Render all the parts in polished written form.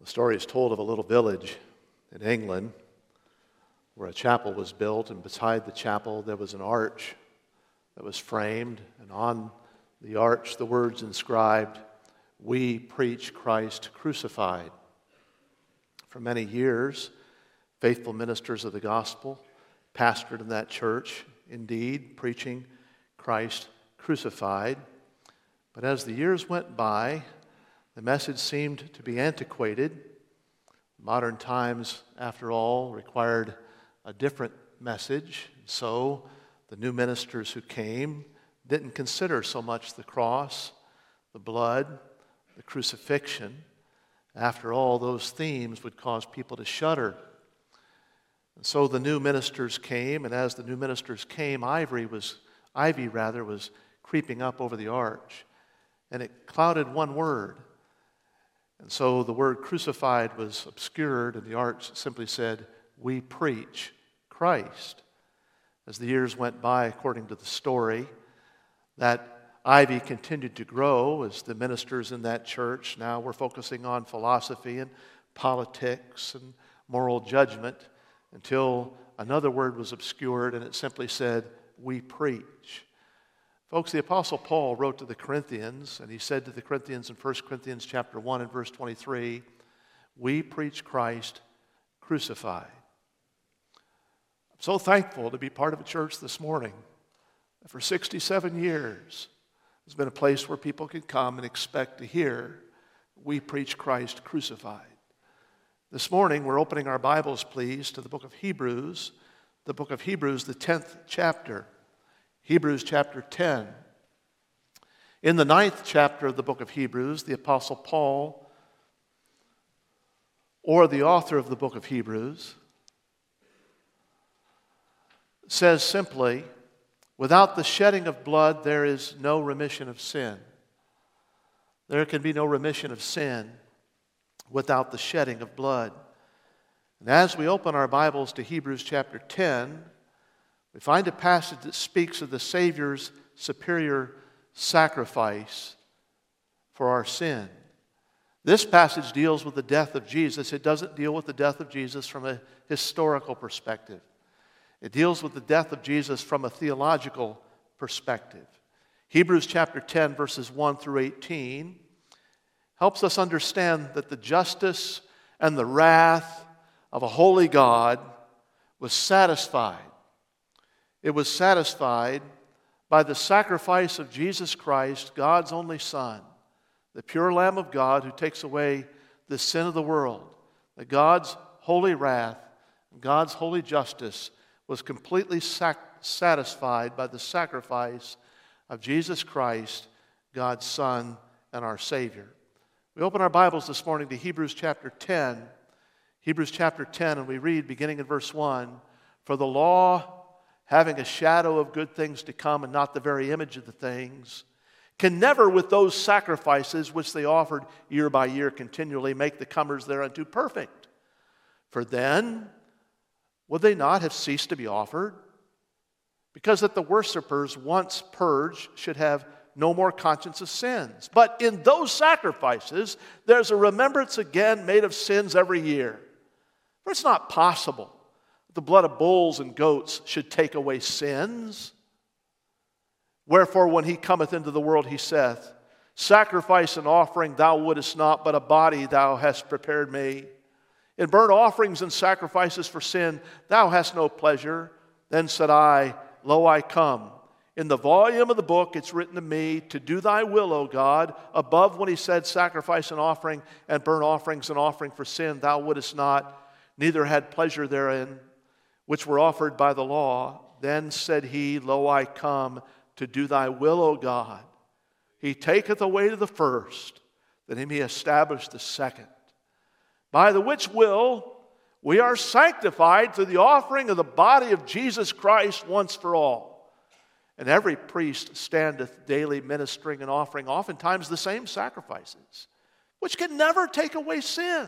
The story is told of a little village in England where a chapel was built, and beside the chapel there was an arch that was framed, and on the arch the words inscribed, "We preach Christ crucified." For many years, faithful ministers of the gospel pastored in that church, indeed, preaching Christ crucified. But as the years went by, the message seemed to be antiquated. Modern times, after all, required a different message. So the new ministers who came didn't consider so much the cross, the blood, the crucifixion. After all, those themes would cause people to shudder. And so the new ministers came, and as the new ministers came, ivy was creeping up over the arch, and it clouded one word. And so the word crucified was obscured, and the arch simply said, "We preach Christ." As the years went by, according to the story, that ivy continued to grow as the ministers in that church now were focusing on philosophy and politics and moral judgment until another word was obscured, and it simply said, "We preach." Folks, the Apostle Paul wrote to the Corinthians, and he said to the Corinthians in 1 Corinthians chapter 1 and verse 23, "We preach Christ crucified." I'm so thankful to be part of a church this morning that for 67 years has been a place where people can come and expect to hear, "We preach Christ crucified." This morning, we're opening our Bibles, please, to the book of Hebrews, the 10th chapter. Hebrews chapter 10. In the 9th chapter of the book of Hebrews, the Apostle Paul, or the author of the book of Hebrews, says simply, "Without the shedding of blood, there is no remission of sin." There can be no remission of sin without the shedding of blood. And as we open our Bibles to Hebrews chapter 10, we find a passage that speaks of the Savior's superior sacrifice for our sin. This passage deals with the death of Jesus. It doesn't deal with the death of Jesus from a historical perspective. It deals with the death of Jesus from a theological perspective. Hebrews chapter 10, verses 1 through 18, helps us understand that the justice and the wrath of a holy God was satisfied. It was satisfied by the sacrifice of Jesus Christ, God's only Son, the pure Lamb of God who takes away the sin of the world. That God's holy wrath, God's holy justice was completely satisfied by the sacrifice of Jesus Christ, God's Son and our Savior. We open our Bibles this morning to Hebrews chapter 10. Hebrews chapter 10, and we read beginning in verse 1, "For the law, having a shadow of good things to come and not the very image of the things, can never with those sacrifices which they offered year by year continually make the comers thereunto perfect. For then would they not have ceased to be offered? Because that the worshippers once purged should have no more conscience of sins. But in those sacrifices there's a remembrance again made of sins every year. For it's not possible the blood of bulls and goats should take away sins. Wherefore, when he cometh into the world, he saith, Sacrifice and offering thou wouldest not, but a body thou hast prepared me. In burnt offerings and sacrifices for sin thou hast no pleasure. Then said I, Lo, I come. In the volume of the book it's written to me, to do thy will, O God. Above when he said, Sacrifice and offering and burnt offerings and offering for sin thou wouldest not, neither had pleasure therein, which were offered by the law. Then said he, Lo, I come to do thy will, O God. He taketh away to the first, that he may establish the second. By the which will we are sanctified through the offering of the body of Jesus Christ once for all. And every priest standeth daily ministering and offering oftentimes the same sacrifices, which can never take away sins.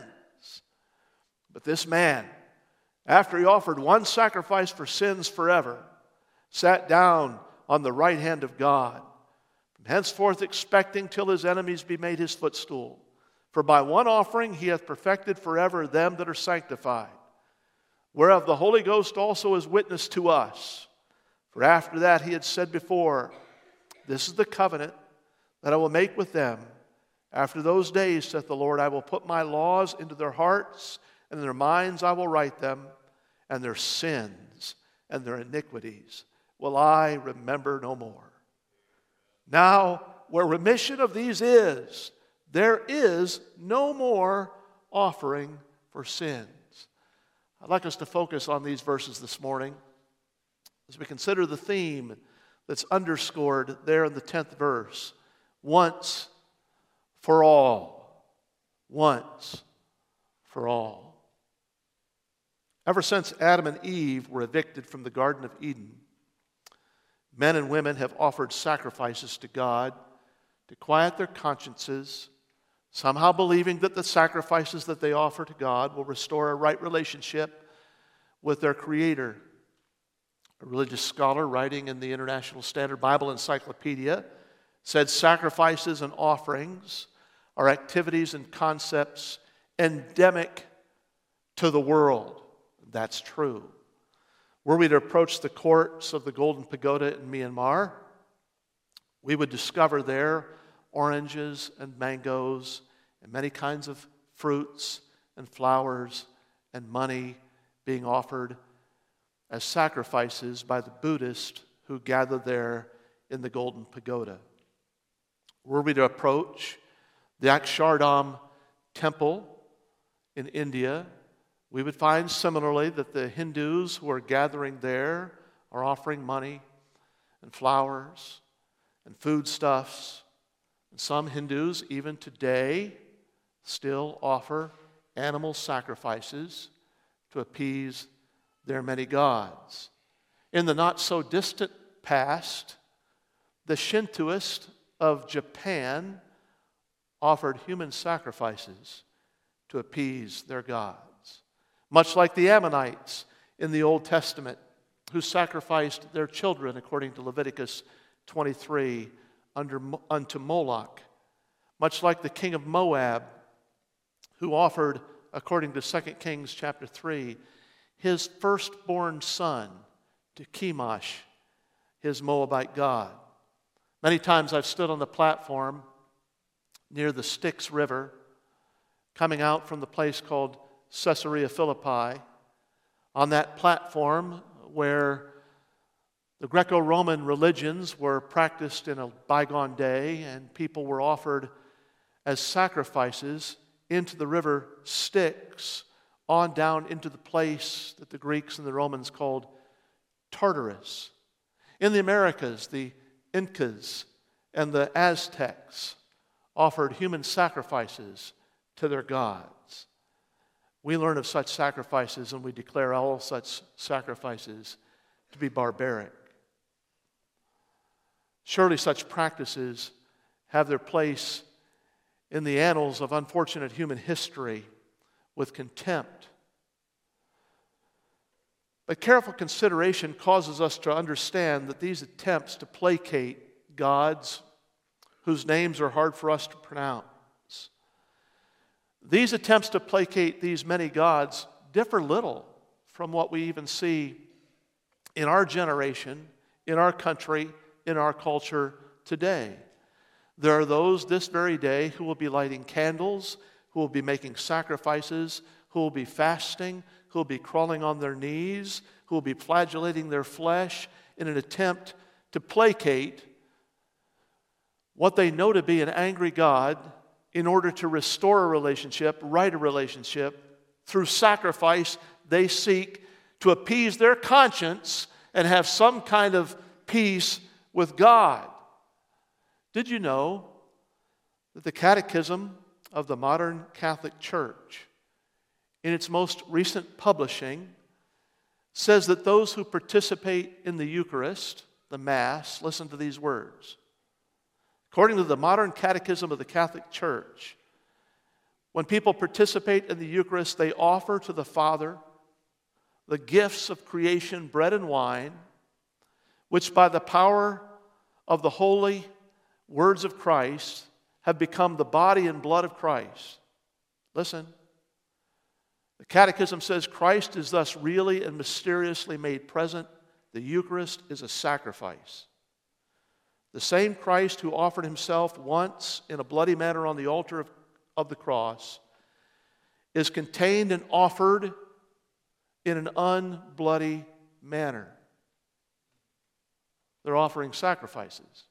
But this man, after he offered one sacrifice for sins forever, sat down on the right hand of God, from henceforth expecting till his enemies be made his footstool. For by one offering he hath perfected forever them that are sanctified, whereof the Holy Ghost also is witness to us. For after that he had said before, This is the covenant that I will make with them. After those days, saith the Lord, I will put my laws into their hearts, and in their minds I will write them, and their sins and their iniquities will I remember no more. Now, where remission of these is, there is no more offering for sins. I'd like us to focus on these verses this morning as we consider the theme that's underscored there in the 10th verse. Once for all. Once for all. Ever since Adam and Eve were evicted from the Garden of Eden, men and women have offered sacrifices to God to quiet their consciences, somehow believing that the sacrifices that they offer to God will restore a right relationship with their Creator. A religious scholar writing in the International Standard Bible Encyclopedia said sacrifices and offerings are activities and concepts endemic to the world. That's true. Were we to approach the courts of the Golden Pagoda in Myanmar, we would discover there oranges and mangoes and many kinds of fruits and flowers and money being offered as sacrifices by the Buddhists who gather there in the Golden Pagoda. Were we to approach the Akshardham temple in India, we would find similarly that the Hindus who are gathering there are offering money and flowers and foodstuffs. And some Hindus, even today, still offer animal sacrifices to appease their many gods. In the not-so-distant past, the Shintoists of Japan offered human sacrifices to appease their gods. Much like the Ammonites in the Old Testament, who sacrificed their children, according to Leviticus 23, unto Moloch. Much like the king of Moab, who offered, according to 2 Kings chapter 3, his firstborn son to Chemosh, his Moabite god. Many times I've stood on the platform near the Styx River, coming out from the place called Caesarea Philippi, on that platform where the Greco-Roman religions were practiced in a bygone day, and people were offered as sacrifices into the river Styx, on down into the place that the Greeks and the Romans called Tartarus. In the Americas, the Incas and the Aztecs offered human sacrifices to their gods. We learn of such sacrifices and we declare all such sacrifices to be barbaric. Surely such practices have their place in the annals of unfortunate human history with contempt. But careful consideration causes us to understand that these attempts to placate gods whose names are hard for us to pronounce, these attempts to placate these many gods differ little from what we even see in our generation, in our country, in our culture today. There are those this very day who will be lighting candles, who will be making sacrifices, who will be fasting, who will be crawling on their knees, who will be flagellating their flesh in an attempt to placate what they know to be an angry God in order to restore a relationship, right a relationship. Through sacrifice, they seek to appease their conscience and have some kind of peace with God. Did you know that the Catechism of the Modern Catholic Church, in its most recent publishing, says that those who participate in the Eucharist, the Mass, listen to these words. According to the Modern Catechism of the Catholic Church, when people participate in the Eucharist, they offer to the Father the gifts of creation, bread and wine, which by the power of the holy words of Christ have become the body and blood of Christ. Listen. The Catechism says Christ is thus really and mysteriously made present. The Eucharist is a sacrifice. The same Christ who offered himself once in a bloody manner on the altar of the cross is contained and offered in an unbloody manner. They're offering sacrifices.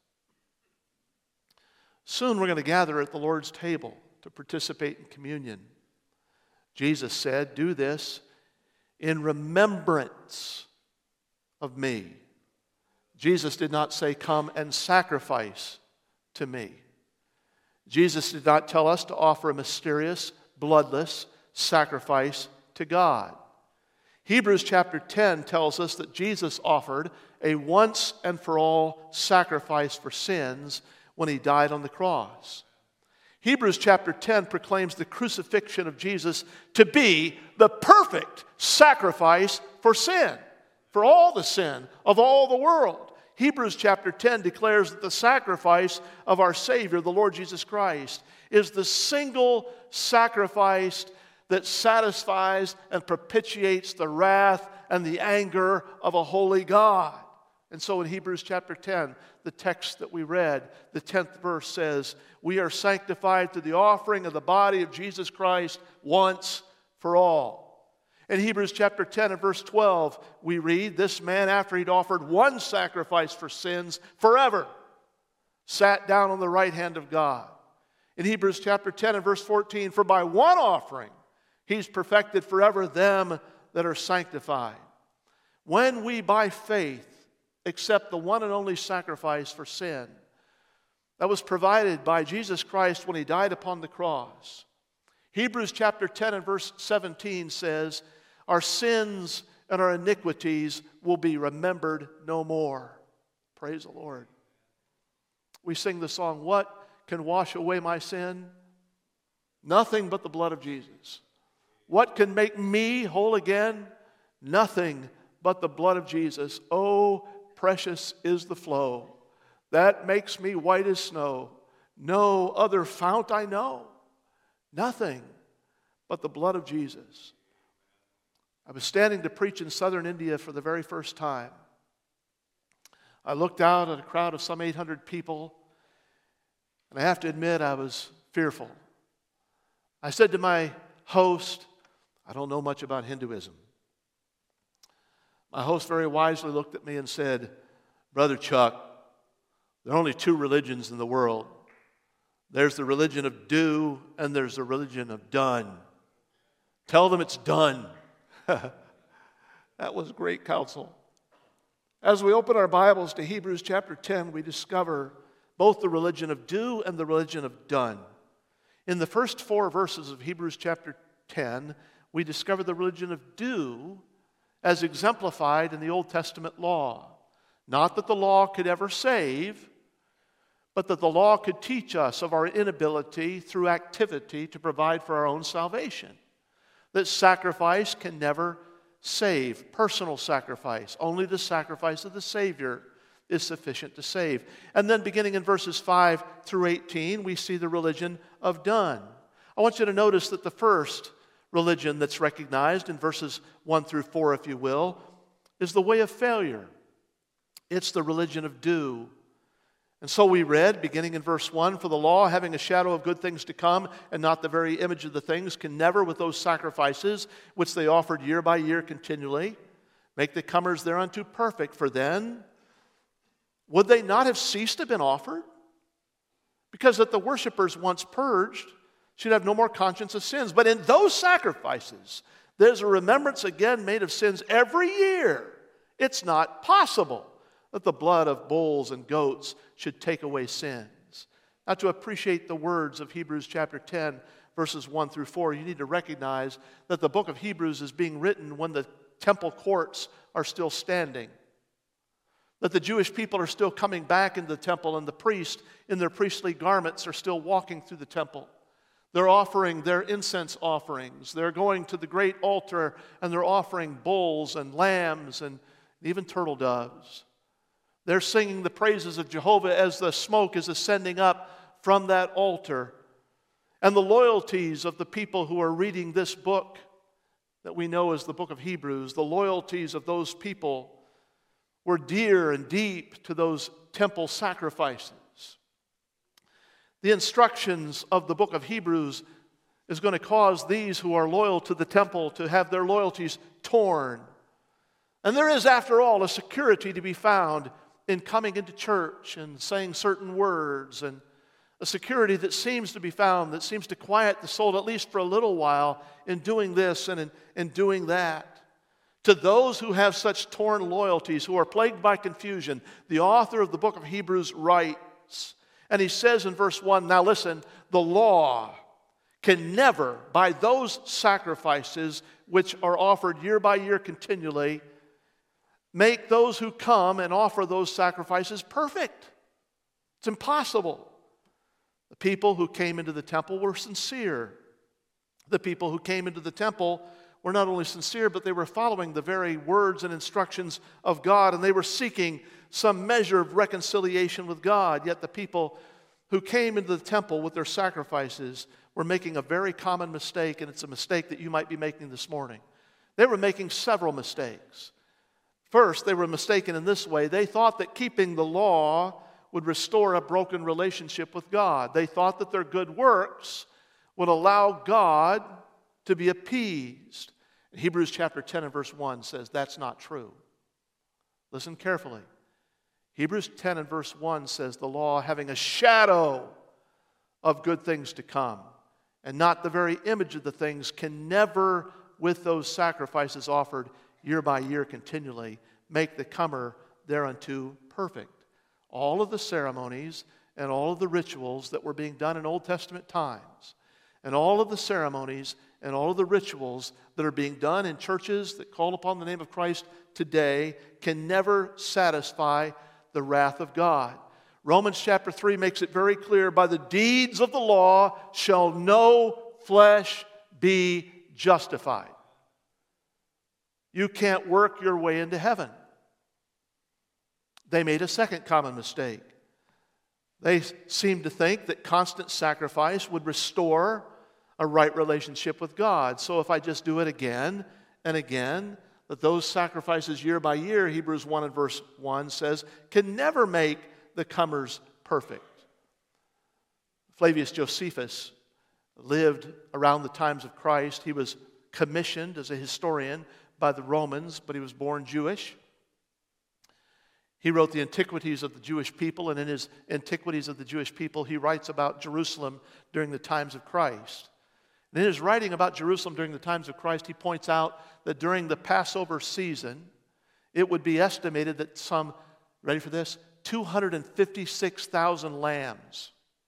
Soon we're going to gather at the Lord's table to participate in communion. Jesus said, "Do this in remembrance of me." Jesus did not say, "Come and sacrifice to me." Jesus did not tell us to offer a mysterious, bloodless sacrifice to God. Hebrews chapter 10 tells us that Jesus offered a once and for all sacrifice for sins when he died on the cross. Hebrews chapter 10 proclaims the crucifixion of Jesus to be the perfect sacrifice for sin, for all the sin of all the world. Hebrews chapter 10 declares that the sacrifice of our Savior, the Lord Jesus Christ, is the single sacrifice that satisfies and propitiates the wrath and the anger of a holy God. And so in Hebrews chapter 10, the text that we read, the 10th verse says, "We are sanctified through the offering of the body of Jesus Christ once for all." In Hebrews chapter 10 and verse 12, we read, "This man, after he'd offered one sacrifice for sins forever, sat down on the right hand of God." In Hebrews chapter 10 and verse 14, "For by one offering he's perfected forever them that are sanctified." When we by faith accept the one and only sacrifice for sin that was provided by Jesus Christ when he died upon the cross, Hebrews chapter 10 and verse 17 says, "Our sins and our iniquities will be remembered no more." Praise the Lord. We sing the song, "What can wash away my sin? Nothing but the blood of Jesus." What can make me whole again? Nothing but the blood of Jesus. Oh, precious is the flow that makes me white as snow. No other fount I know. Nothing but the blood of Jesus. I was standing to preach in southern India for the very first time. I looked out at a crowd of some 800 people, and I have to admit I was fearful. I said to my host, "I don't know much about Hinduism." My host very wisely looked at me and said, "Brother Chuck, there are only two religions in the world. There's the religion of do and there's the religion of done. Tell them it's done." That was great counsel. As we open our Bibles to Hebrews chapter 10, we discover both the religion of do and the religion of done. In the first 4 verses of Hebrews chapter 10, we discover the religion of do as exemplified in the Old Testament law. Not that the law could ever save, but that the law could teach us of our inability through activity to provide for our own salvation. That sacrifice can never save, personal sacrifice. Only the sacrifice of the Savior is sufficient to save. And then beginning in verses 5 through 18, we see the religion of done. I want you to notice that the first religion that's recognized in verses 1 through 4, if you will, is the way of failure. It's the religion of do. And so we read, beginning in verse 1, "For the law, having a shadow of good things to come, and not the very image of the things, can never, with those sacrifices which they offered year by year continually, make the comers thereunto perfect. For then would they not have ceased to have been offered? Because that the worshipers once purged should have no more conscience of sins. But in those sacrifices, there's a remembrance again made of sins every year. It's not possible that the blood of bulls and goats should take away sins." Now, to appreciate the words of Hebrews chapter 10, verses 1 through 4, you need to recognize that the book of Hebrews is being written when the temple courts are still standing. That the Jewish people are still coming back into the temple, and the priests in their priestly garments are still walking through the temple. They're offering their incense offerings. They're going to the great altar and they're offering bulls and lambs and even turtle doves. They're singing the praises of Jehovah as the smoke is ascending up from that altar. And the loyalties of the people who are reading this book that we know as the book of Hebrews, the loyalties of those people were dear and deep to those temple sacrifices. The instructions of the book of Hebrews is going to cause these who are loyal to the temple to have their loyalties torn. And there is, after all, a security to be found in coming into church and saying certain words, and a security that seems to be found, that seems to quiet the soul, at least for a little while, in doing this and in doing that. To those who have such torn loyalties, who are plagued by confusion, the author of the book of Hebrews writes, and he says in verse 1, now listen, the law can never, by those sacrifices which are offered year by year continually, make those who come and offer those sacrifices perfect. It's impossible. The people who came into the temple were sincere. The people who came into the temple were not only sincere, but they were following the very words and instructions of God, and they were seeking some measure of reconciliation with God. Yet the people who came into the temple with their sacrifices were making a very common mistake, and it's a mistake that you might be making this morning. They were making several mistakes. First, they were mistaken in this way. They thought that keeping the law would restore a broken relationship with God. They thought that their good works would allow God to be appeased. Hebrews chapter 10 and verse 1 says that's not true. Listen carefully. Hebrews 10 and verse 1 says the law having a shadow of good things to come and not the very image of the things can never, with those sacrifices offered year by year continually, make the comer thereunto perfect. All of the ceremonies and all of the rituals that were being done in Old Testament times, and all of the ceremonies and all of the rituals that are being done in churches that call upon the name of Christ today can never satisfy the wrath of God. Romans chapter 3 makes it very clear, by the deeds of the law shall no flesh be justified. You can't work your way into heaven. They made a second common mistake. They seemed to think that constant sacrifice would restore a right relationship with God. So if I just do it again and again, that those sacrifices year by year, Hebrews 1 and verse 1 says, can never make the comers perfect. Flavius Josephus lived around the times of Christ. He was commissioned as a historian by the Romans, but he was born Jewish. He wrote the Antiquities of the Jewish people, and in his Antiquities of the Jewish people, he writes about Jerusalem during the times of Christ. And in his writing about Jerusalem during the times of Christ, he points out that during the Passover season, it would be estimated that some, ready for this, 256,000 lambs.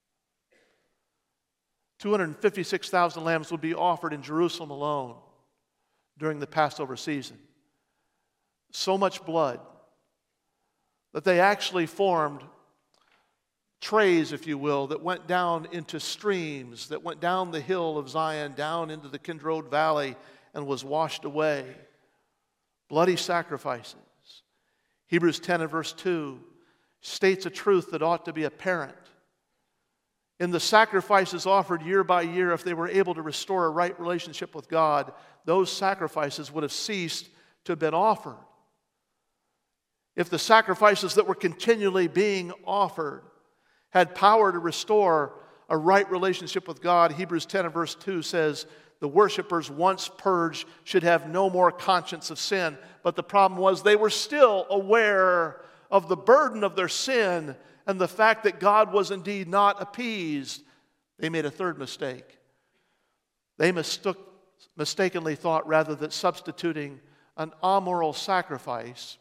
256,000 lambs would be offered in Jerusalem alone during the Passover season. So much blood that they actually formed trays, if you will, that went down into streams, that went down the hill of Zion, down into the Kidron Valley, and was washed away. Bloody sacrifices. Hebrews 10 and verse 2 states a truth that ought to be apparent. In the sacrifices offered year by year, if they were able to restore a right relationship with God, those sacrifices would have ceased to have been offered. If the sacrifices that were continually being offered had power to restore a right relationship with God, Hebrews 10 and verse 2 says, the worshipers once purged should have no more conscience of sin. But the problem was they were still aware of the burden of their sin and the fact that God was indeed not appeased. They made a third mistake. They mistakenly thought rather that substituting an amoral sacrifice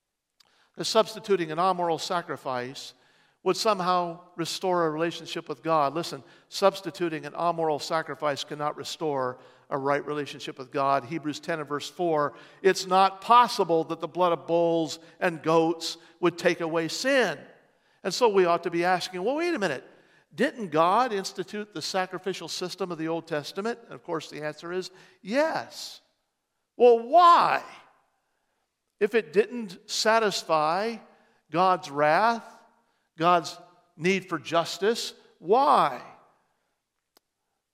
would somehow restore a relationship with God. Listen, substituting an amoral sacrifice cannot restore a right relationship with God. Hebrews 10 and verse 4, it's not possible that the blood of bulls and goats would take away sin. And so we ought to be asking, well, wait a minute. Didn't God institute the sacrificial system of the Old Testament? And of course the answer is yes. Well, why? If it didn't satisfy God's wrath, God's need for justice, why?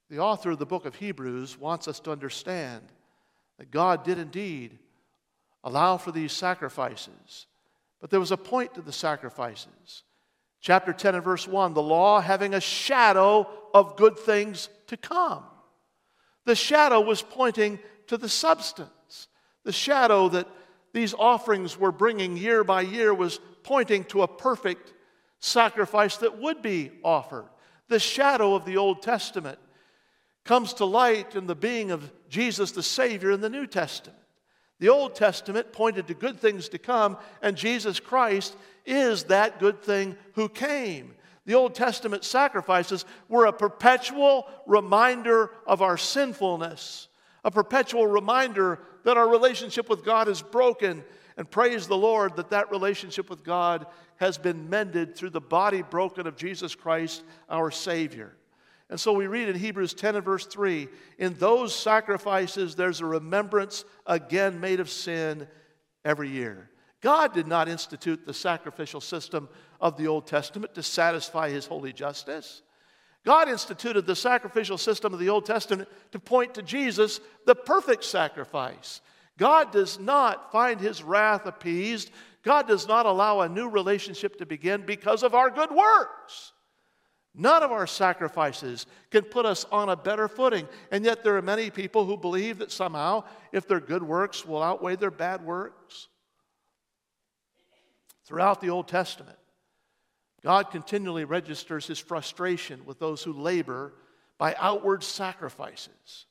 The author of the book of Hebrews wants us to understand that God did indeed allow for these sacrifices, but there was a point to the sacrifices. Chapter 10 and verse 1, the law having a shadow of good things to come. The shadow was pointing to the substance. The shadow that these offerings were bringing year by year was pointing to a perfect sacrifice that would be offered. The shadow of the Old Testament comes to light in the being of Jesus the Savior in the New Testament. The Old Testament pointed to good things to come, and Jesus Christ is that good thing who came. The Old Testament sacrifices were a perpetual reminder of our sinfulness, a perpetual reminder that our relationship with God is broken. And praise the Lord that that relationship with God has been mended through the body broken of Jesus Christ, our Savior. And so we read in Hebrews 10 and verse 3, in those sacrifices there's a remembrance again made of sin every year. God did not institute the sacrificial system of the Old Testament to satisfy His holy justice. God instituted the sacrificial system of the Old Testament to point to Jesus, the perfect sacrifice. God does not find His wrath appeased. God does not allow a new relationship to begin because of our good works. None of our sacrifices can put us on a better footing. And yet there are many people who believe that somehow if their good works will outweigh their bad works. Throughout the Old Testament, God continually registers His frustration with those who labor by outward sacrifices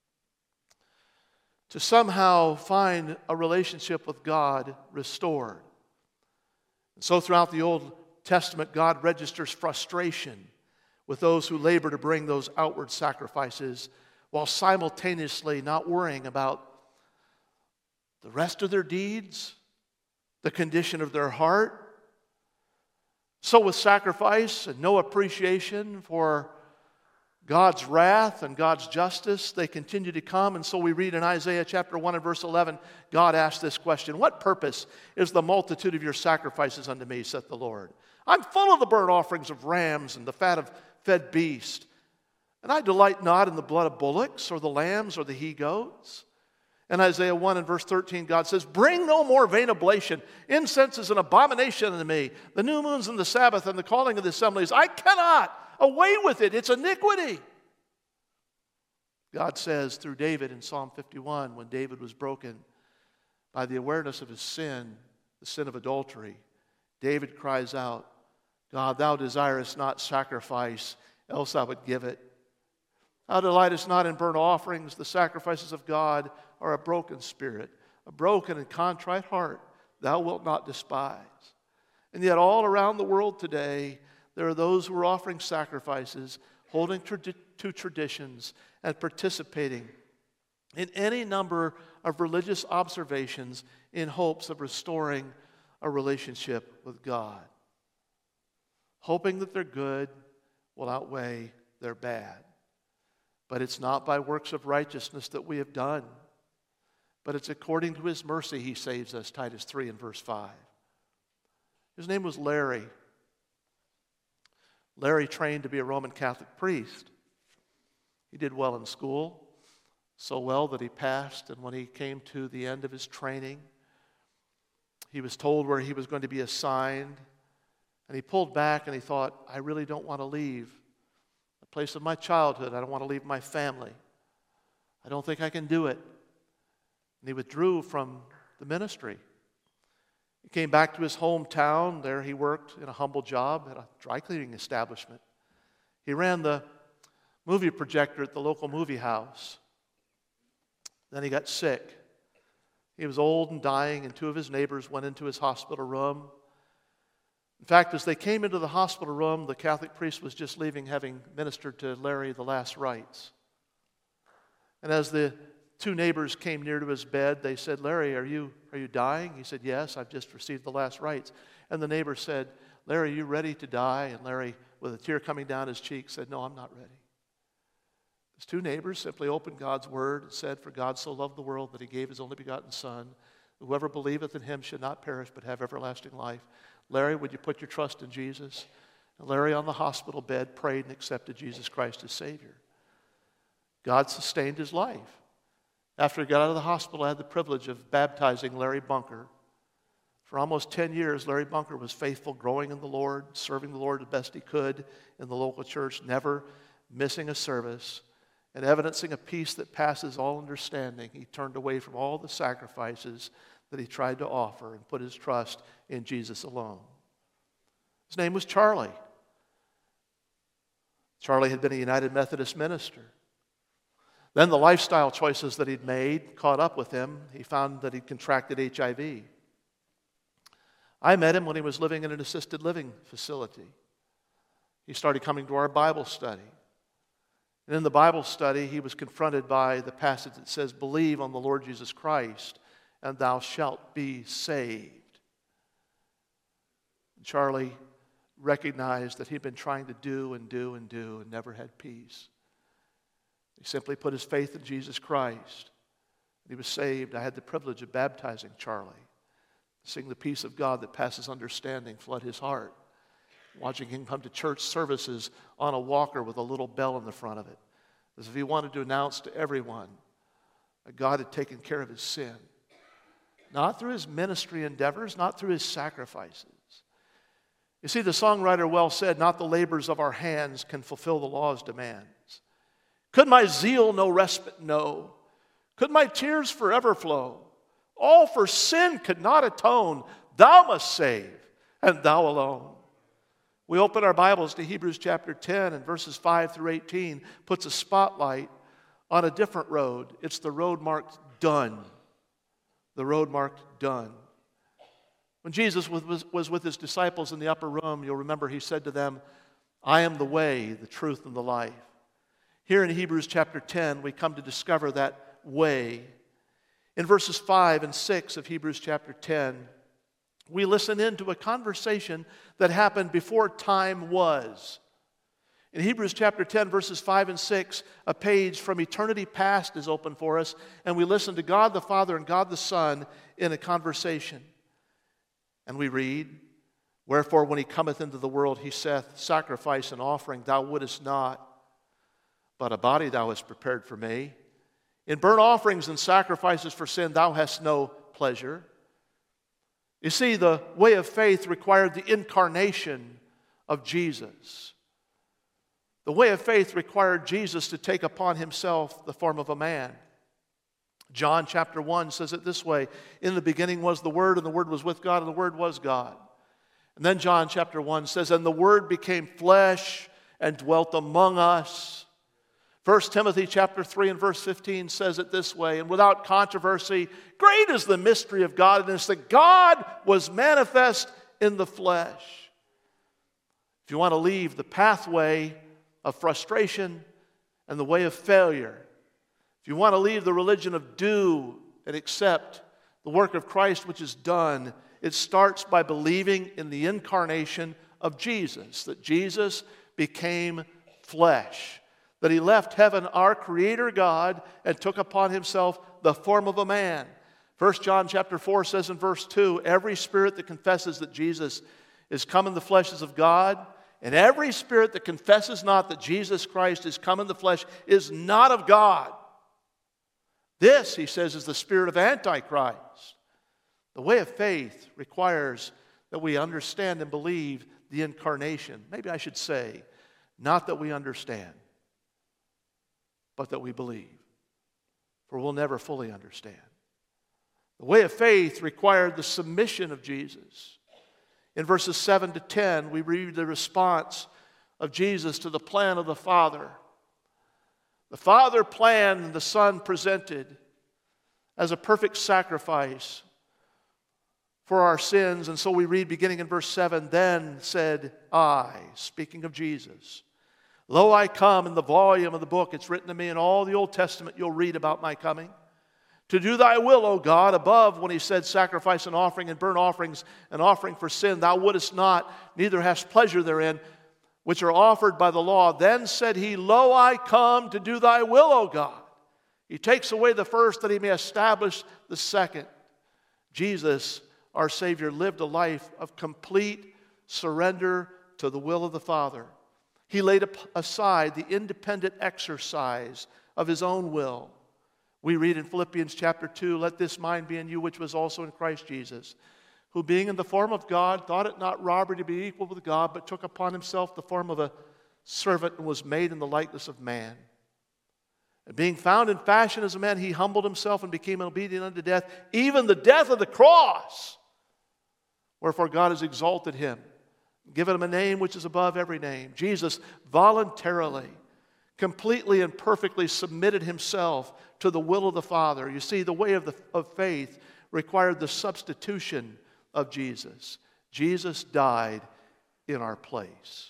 to somehow find a relationship with God restored. And so throughout the Old Testament, God registers frustration with those who labor to bring those outward sacrifices while simultaneously not worrying about the rest of their deeds, the condition of their heart. So with sacrifice and no appreciation for God's wrath and God's justice, they continue to come. And so we read in Isaiah chapter 1 and verse 11, God asked this question, what purpose is the multitude of your sacrifices unto me, saith the Lord? I'm full of the burnt offerings of rams and the fat of fed beast. And I delight not in the blood of bullocks or the lambs or the he-goats. In Isaiah 1 and verse 13, God says, bring no more vain oblation. Incense is an abomination unto me. The new moons and the Sabbath and the calling of the assemblies, I cannot. Away with it. It's iniquity. God says through David in Psalm 51, when David was broken by the awareness of his sin, the sin of adultery, David cries out, God, thou desirest not sacrifice, else I would give it. Thou delightest not in burnt offerings. The sacrifices of God are a broken spirit, a broken and contrite heart thou wilt not despise. And yet all around the world today, there are those who are offering sacrifices, holding to traditions, and participating in any number of religious observations in hopes of restoring a relationship with God, hoping that their good will outweigh their bad. But it's not by works of righteousness that we have done, but it's according to His mercy He saves us, Titus 3 and verse 5. His name was Larry. Larry trained to be a Roman Catholic priest. He did well in school, so well that he passed, and when he came to the end of his training, he was told where he was going to be assigned, and he pulled back and he thought, I really don't want to leave the place of my childhood. I don't want to leave my family. I don't think I can do it. And he withdrew from the ministry. He came back to his hometown. There he worked in a humble job at a dry cleaning establishment. He ran the movie projector at the local movie house. Then he got sick. He was old and dying, and two of his neighbors went into his hospital room. In fact, as they came into the hospital room, the Catholic priest was just leaving, having ministered to Larry the last rites. And as the two neighbors came near to his bed, they said, Larry, are you dying? He said, yes, I've just received the last rites. And the neighbor said, Larry, are you ready to die? And Larry, with a tear coming down his cheek, said, no, I'm not ready. His two neighbors simply opened God's word and said, for God so loved the world that He gave His only begotten Son. Whoever believeth in Him should not perish but have everlasting life. Larry, would you put your trust in Jesus? And Larry on the hospital bed prayed and accepted Jesus Christ as Savior. God sustained his life. After he got out of the hospital, I had the privilege of baptizing Larry Bunker. For almost 10 years, Larry Bunker was faithful, growing in the Lord, serving the Lord the best he could in the local church, never missing a service, and evidencing a peace that passes all understanding. He turned away from all the sacrifices that he tried to offer and put his trust in Jesus alone. His name was Charlie. Charlie had been a United Methodist minister. Then the lifestyle choices that he'd made caught up with him. He found that he'd contracted HIV. I met him when he was living in an assisted living facility. He started coming to our Bible study. And in the Bible study, he was confronted by the passage that says, "Believe on the Lord Jesus Christ, and thou shalt be saved." And Charlie recognized that he'd been trying to do and never had peace. He simply put his faith in Jesus Christ. He was saved. I had the privilege of baptizing Charlie, seeing the peace of God that passes understanding flood his heart, watching him come to church services on a walker with a little bell in the front of it, as if he wanted to announce to everyone that God had taken care of his sin. Not through his ministry endeavors, not through his sacrifices. You see, the songwriter well said, "Not the labors of our hands can fulfill the law's demands. Could my zeal no respite know? Could my tears forever flow? All for sin could not atone. Thou must save, and thou alone." We open our Bibles to Hebrews chapter 10, and verses 5 through 18 puts a spotlight on a different road. It's the road marked done. The road marked done. When Jesus was with his disciples in the upper room, you'll remember he said to them, "I am the way, the truth, and the life." Here in Hebrews chapter 10, we come to discover that way. In verses 5 and 6 of Hebrews chapter 10, we listen in to a conversation that happened before time was. In Hebrews chapter 10, verses 5 and 6, a page from eternity past is open for us, and we listen to God the Father and God the Son in a conversation. And we read, "Wherefore when he cometh into the world, he saith, Sacrifice and offering thou wouldest not, but a body thou hast prepared for me. In burnt offerings and sacrifices for sin thou hast no pleasure." You see, the way of faith required the incarnation of Jesus. The way of faith required Jesus to take upon himself the form of a man. John chapter 1 says it this way, "In the beginning was the Word, and the Word was with God, and the Word was God." And then John chapter 1 says, "And the Word became flesh and dwelt among us." 1 Timothy chapter 3 and verse 15 says it this way, "And without controversy, great is the mystery of godliness, that God was manifest in the flesh." If you want to leave the pathway of frustration and the way of failure, if you want to leave the religion of do and accept the work of Christ which is done, it starts by believing in the incarnation of Jesus, that Jesus became flesh, that he left heaven, our Creator God, and took upon himself the form of a man. 1 John chapter 4 says in verse 2, "Every spirit that confesses that Jesus is come in the flesh is of God, and every spirit that confesses not that Jesus Christ is come in the flesh is not of God." This, he says, is the spirit of Antichrist. The way of faith requires that we understand and believe the incarnation. Maybe I should say, not that we understand, but that we believe. For we'll never fully understand. The way of faith required the submission of Jesus. In verses 7 to 10, we read the response of Jesus to the plan of the Father. The Father planned and the Son presented as a perfect sacrifice for our sins. And so we read beginning in verse 7, "Then said I," speaking of Jesus, "Lo, I come." In the volume of the book, it's written to me in all the Old Testament, you'll read about my coming. "To do thy will, O God." Above, when he said sacrifice and offering and burnt offerings and offering for sin, thou wouldest not, neither hast pleasure therein, which are offered by the law. Then said he, "Lo, I come to do thy will, O God." He takes away the first that he may establish the second. Jesus, our Savior, lived a life of complete surrender to the will of the Father. He laid aside the independent exercise of his own will. We read in Philippians chapter 2, let this mind be in you which was also in Christ Jesus, who being in the form of God, thought it not robbery to be equal with God, but took upon himself the form of a servant and was made in the likeness of man. And being found in fashion as a man, he humbled himself and became obedient unto death, even the death of the cross. Wherefore God has exalted him, given him a name which is above every name. Jesus voluntarily, completely and perfectly submitted himself to the will of the Father. You see, the way of faith required the substitution of Jesus. Jesus died in our place.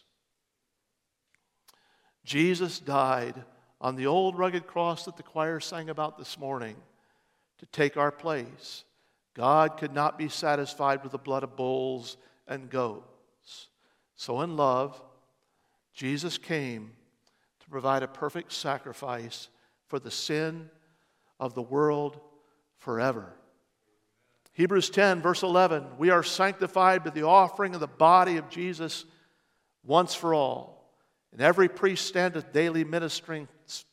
Jesus died on the old rugged cross that the choir sang about this morning to take our place. God could not be satisfied with the blood of bulls and goats. So in love, Jesus came to provide a perfect sacrifice for the sin of the world forever. Hebrews 10, verse 11, we are sanctified by the offering of the body of Jesus once for all. And every priest standeth daily ministering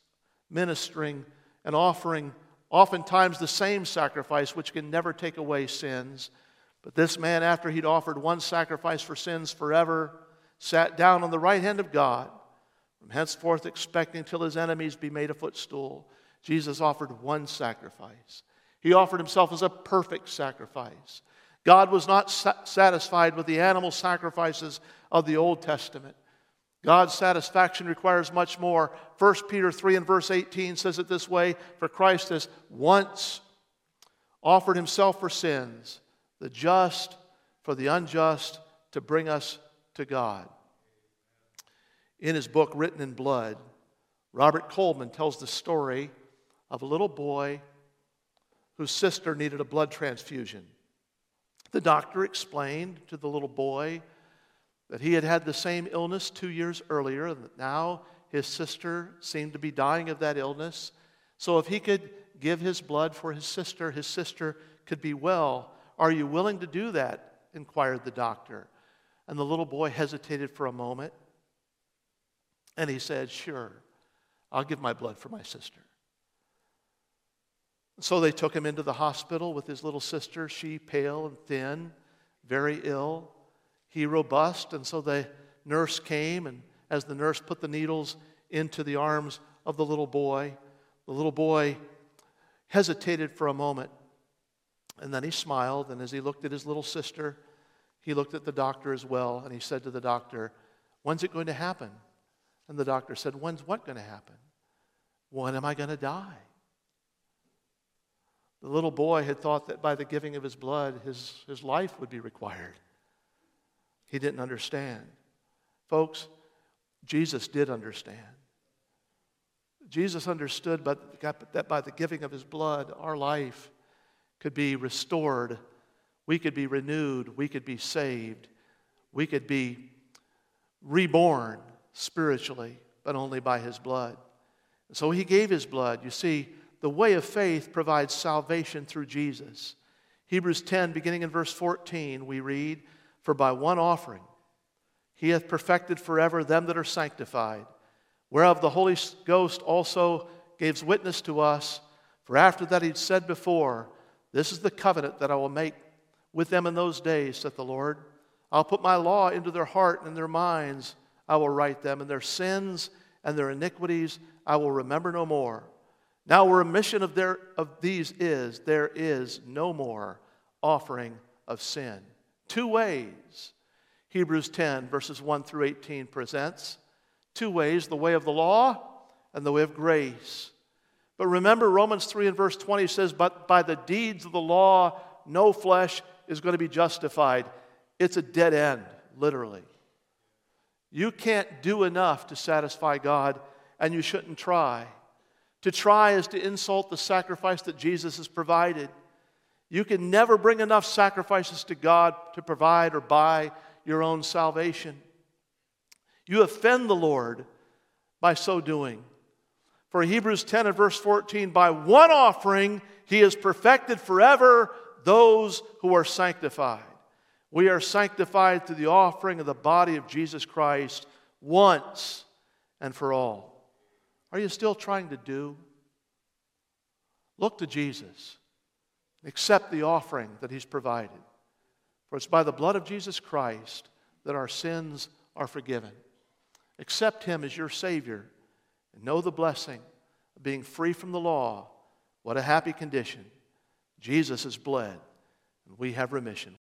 and offering oftentimes the same sacrifice, which can never take away sins. But this man, after he'd offered one sacrifice for sins forever, sat down on the right hand of God, from henceforth expecting till his enemies be made a footstool. Jesus offered one sacrifice. He offered himself as a perfect sacrifice. God was not satisfied with the animal sacrifices of the Old Testament. God's satisfaction requires much more. 1 Peter 3 and verse 18 says it this way, for Christ has once offered himself for sins, the just for the unjust, to bring us to God. In his book, Written in Blood, Robert Coleman tells the story of a little boy whose sister needed a blood transfusion. The doctor explained to the little boy that he had had the same illness 2 years earlier, and that now his sister seemed to be dying of that illness. So if he could give his blood for his sister could be well. Are you willing to do that? Inquired the doctor. And the little boy hesitated for a moment, and he said, sure, I'll give my blood for my sister. So they took him into the hospital with his little sister, she pale and thin, very ill. He robust, and so the nurse came, and as the nurse put the needles into the arms of the little boy hesitated for a moment, and then he smiled, and as he looked at his little sister, he looked at the doctor as well, and he said to the doctor, when's it going to happen? And the doctor said, when's what going to happen? When am I going to die? The little boy had thought that by the giving of his blood, his life would be required. He didn't understand. Folks, Jesus did understand. Jesus understood that by the giving of his blood, our life could be restored. We could be renewed. We could be saved. We could be reborn spiritually, but only by his blood. And so he gave his blood. You see, the way of faith provides salvation through Jesus. Hebrews 10, beginning in verse 14, we read, for by one offering he hath perfected forever them that are sanctified, whereof the Holy Ghost also gives witness to us. For after that he'd said before, this is the covenant that I will make with them in those days, saith the Lord. I'll put my law into their heart, and in their minds I will write them, and their sins and their iniquities I will remember no more. Now a remission of these is, there is no more offering of sin. Two ways Hebrews 10, verses 1 through 18 presents. Two ways, the way of the law and the way of grace. But remember, Romans 3 and verse 20 says, but by the deeds of the law, no flesh is going to be justified. It's a dead end, literally. You can't do enough to satisfy God, and you shouldn't try. To try is to insult the sacrifice that Jesus has provided. You can never bring enough sacrifices to God to provide or buy your own salvation. You offend the Lord by so doing. For Hebrews 10 and verse 14, by one offering he has perfected forever those who are sanctified. We are sanctified through the offering of the body of Jesus Christ once and for all. Are you still trying to do? Look to Jesus. Accept the offering that He's provided. For it's by the blood of Jesus Christ that our sins are forgiven. Accept Him as your Savior and know the blessing of being free from the law. What a happy condition. Jesus has bled, and we have remission.